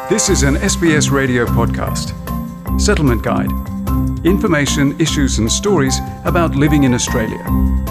This is an SBS radio podcast. Settlement Guide. Information, issues and stories about living in Australia.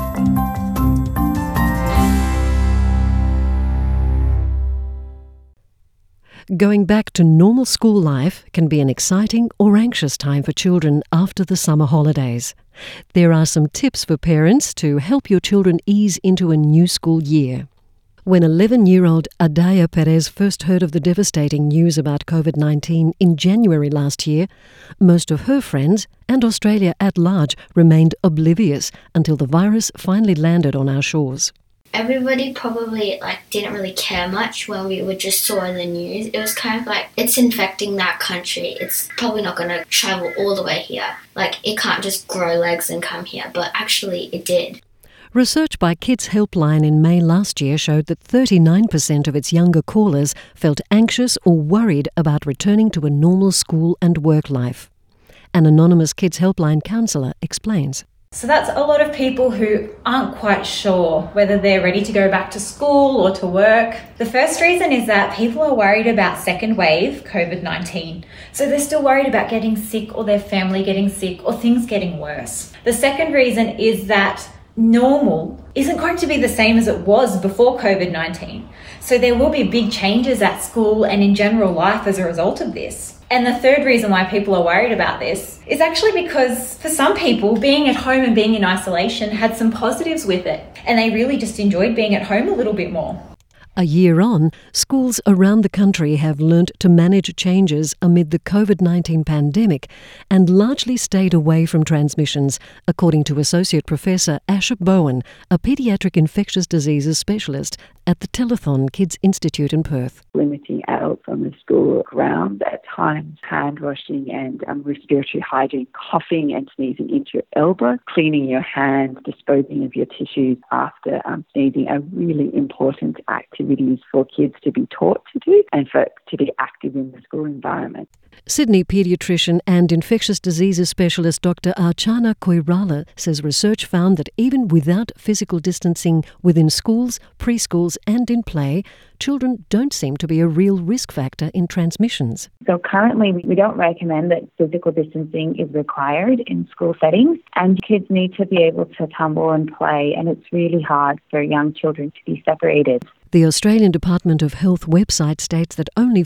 Going back to normal school life can be an exciting or anxious time for children after the summer holidays. There are some tips for parents to help your children ease into a new school year. When 11-year-old Adaya Perez first heard of the devastating news about COVID-19 in January last year, most of her friends and Australia at large remained oblivious until the virus finally landed on our shores. Everybody probably didn't really care much when we just saw in the news. It was kind of like, it's infecting that country. It's probably not going to travel all the way here. It can't just grow legs and come here. But actually, it did. Research by Kids Helpline in May last year showed that 39% of its younger callers felt anxious or worried about returning to a normal school and work life. An anonymous Kids Helpline counsellor explains. So that's a lot of people who aren't quite sure whether they're ready to go back to school or to work. The first reason is that people are worried about second wave COVID-19. So they're still worried about getting sick or their family getting sick or things getting worse. The second reason is that normal isn't going to be the same as it was before COVID-19. So there will be big changes at school and in general life as a result of this. And the third reason why people are worried about this is actually because for some people, being at home and being in isolation had some positives with it. And they really just enjoyed being at home a little bit more. A year on, schools around the country have learnt to manage changes amid the COVID-19 pandemic and largely stayed away from transmissions, according to Associate Professor Asher Bowen, a paediatric infectious diseases specialist at the Telethon Kids Institute in Perth. Limiting adults on the school grounds at times, hand washing and respiratory hygiene, coughing and sneezing into your elbow, cleaning your hands, disposing of your tissues after sneezing are really important activities for kids to be taught to do and to be active in the school environment. Sydney paediatrician and infectious diseases specialist Dr. Archana Koirala says research found that even without physical distancing within schools, preschools and in play, children don't seem to be a real risk factor in transmissions. So currently we don't recommend that physical distancing is required in school settings, and kids need to be able to tumble and play, and it's really hard for young children to be separated. The Australian Department of Health website states that only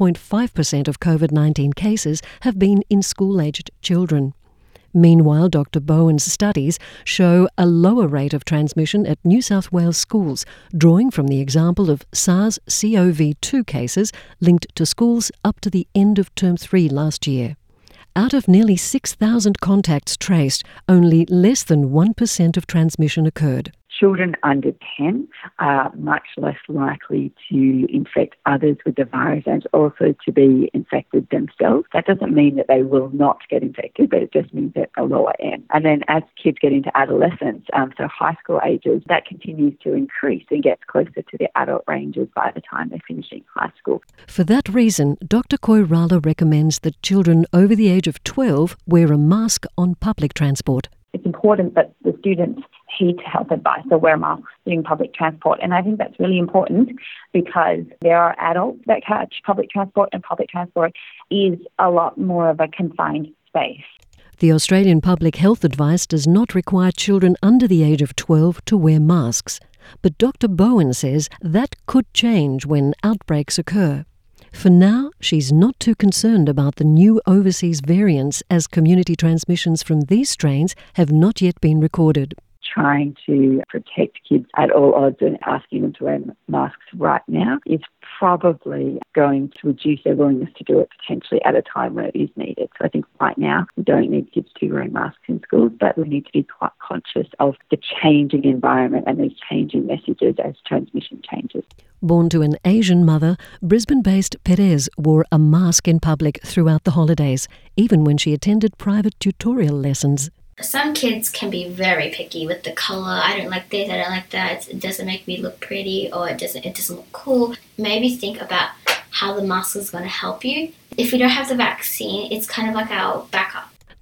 4.5% of COVID-19 cases have been in school-aged children. Meanwhile, Dr. Bowen's studies show a lower rate of transmission at New South Wales schools, drawing from the example of SARS-CoV-2 cases linked to schools up to the end of Term 3 last year. Out of nearly 6,000 contacts traced, only less than 1% of transmission occurred. Children under 10 are much less likely to infect others with the virus and also to be infected themselves. That doesn't mean that they will not get infected, but it just means at a lower end. And then as kids get into adolescence, so high school ages, that continues to increase and gets closer to the adult ranges by the time they're finishing high school. For that reason, Dr. Koirala recommends that children over the age of 12 wear a mask on public transport. It's important that the students heed health advice, so wear masks during public transport. And I think that's really important because there are adults that catch public transport, and public transport is a lot more of a confined space. The Australian Public Health Advice does not require children under the age of 12 to wear masks. But Dr. Bowen says that could change when outbreaks occur. For now, she's not too concerned about the new overseas variants as community transmissions from these strains have not yet been recorded. Trying to protect kids at all odds and asking them to wear masks right now is probably going to reduce their willingness to do it potentially at a time where it is needed. So I think right now we don't need kids to be wearing masks in schools, but we need to be quite conscious of the changing environment and these changing messages as transmission changes. Born to an Asian mother, Brisbane-based Perez wore a mask in public throughout the holidays, even when she attended private tutorial lessons. Some kids can be very picky with the colour. I don't like this, I don't like that. It doesn't make me look pretty, or it doesn't look cool. Maybe think about how the mask is going to help you. If we don't have the vaccine, it's kind of like our backup.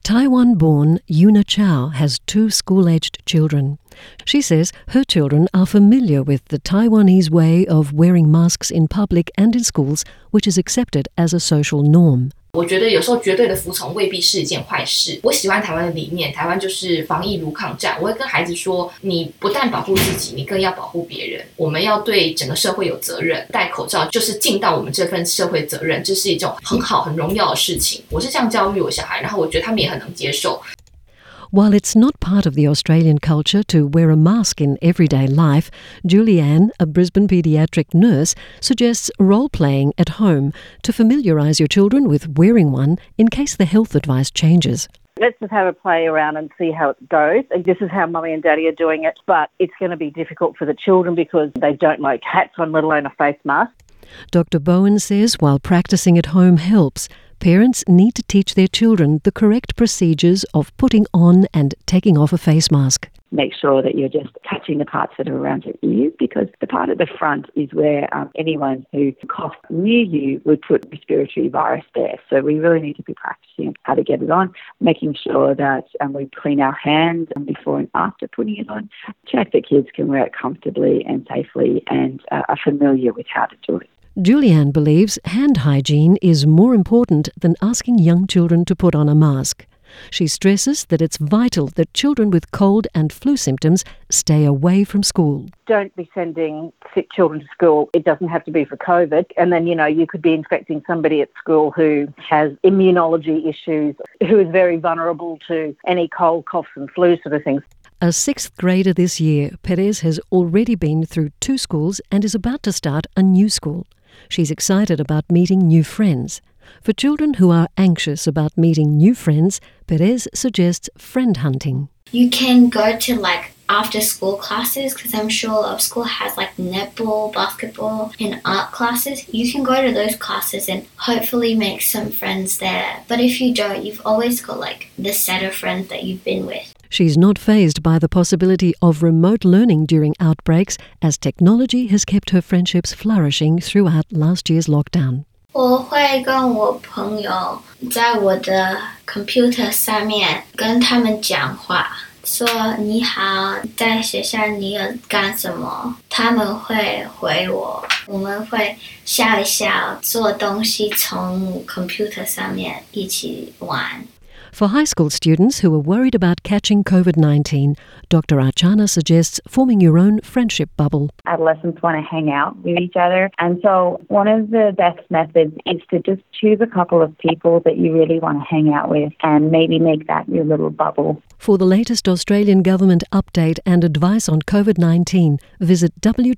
Taiwan-born Yuna Chow has 2 school-aged children. She says her children are familiar with the Taiwanese way of wearing masks in public and in schools, which is accepted as a social norm. 我觉得有时候绝对的服从未必是一件坏事。我喜欢台湾的理念，台湾就是防疫如抗战。我会跟孩子说，你不但保护自己，你更要保护别人。我们要对整个社会有责任，戴口罩就是尽到我们这份社会责任，这是一种很好很荣耀的事情。我是这样教育我小孩，然后我觉得他们也很能接受。 While it's not part of the Australian culture to wear a mask in everyday life, Julianne, a Brisbane paediatric nurse, suggests role-playing at home to familiarise your children with wearing one in case the health advice changes. Let's just have a play around and see how it goes. This is how Mummy and Daddy are doing it, but it's going to be difficult for the children because they don't like hats on, let alone a face mask. Dr. Bowen says while practicing at home helps, parents need to teach their children the correct procedures of putting on and taking off a face mask. Make sure that you're just touching the parts that are around your ears, because the part at the front is where anyone who coughs near you would put respiratory virus there. So we really need to be practicing how to get it on, making sure that we clean our hands before and after putting it on. Check that kids can wear it comfortably and safely and are familiar with how to do it. Julianne believes hand hygiene is more important than asking young children to put on a mask. She stresses that it's vital that children with cold and flu symptoms stay away from school. Don't be sending sick children to school. It doesn't have to be for COVID. And then, you could be infecting somebody at school who has immunology issues, who is very vulnerable to any cold, coughs and flu sort of things. A 6th grader this year, Perez has already been through 2 schools and is about to start a new school. She's excited about meeting new friends. For children who are anxious about meeting new friends, Perez suggests friend hunting. You can go to after school classes, because I'm sure a lot of school has netball, basketball and art classes. You can go to those classes and hopefully make some friends there. But if you don't, you've always got the set of friends that you've been with. She's not fazed by the possibility of remote learning during outbreaks, as technology has kept her friendships flourishing throughout last year's lockdown. 我会跟我朋友在我的 computer 上面跟他们讲话，说你好，在学校你有干什么？他们会回我，我们会笑一笑，做东西从 computer 上面一起玩。 For high school students who are worried about catching COVID-19, Dr. Archana suggests forming your own friendship bubble. Adolescents want to hang out with each other, and so one of the best methods is to just choose a couple of people that you really want to hang out with and maybe make that your little bubble. For the latest Australian government update and advice on COVID-19, visit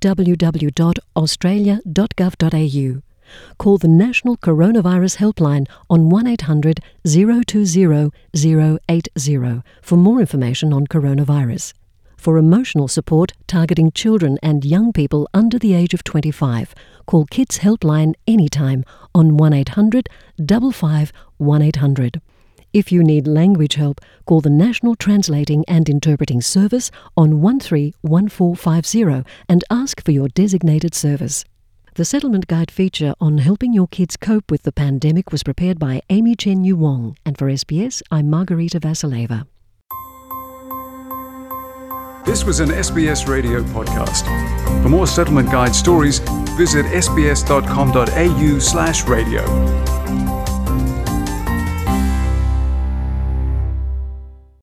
www.australia.gov.au. Call the National Coronavirus Helpline on 1800 020 080 for more information on coronavirus. For emotional support targeting children and young people under the age of 25, call Kids Helpline anytime on 1800 55 1800. If you need language help, call the National Translating and Interpreting Service on 131450 and ask for your designated service. The Settlement Guide feature on helping your kids cope with the pandemic was prepared by Amy Chen Yu Wong, and for SBS, I'm Margarita Vasileva. This was an SBS radio podcast. For more Settlement Guide stories, visit sbs.com.au/radio.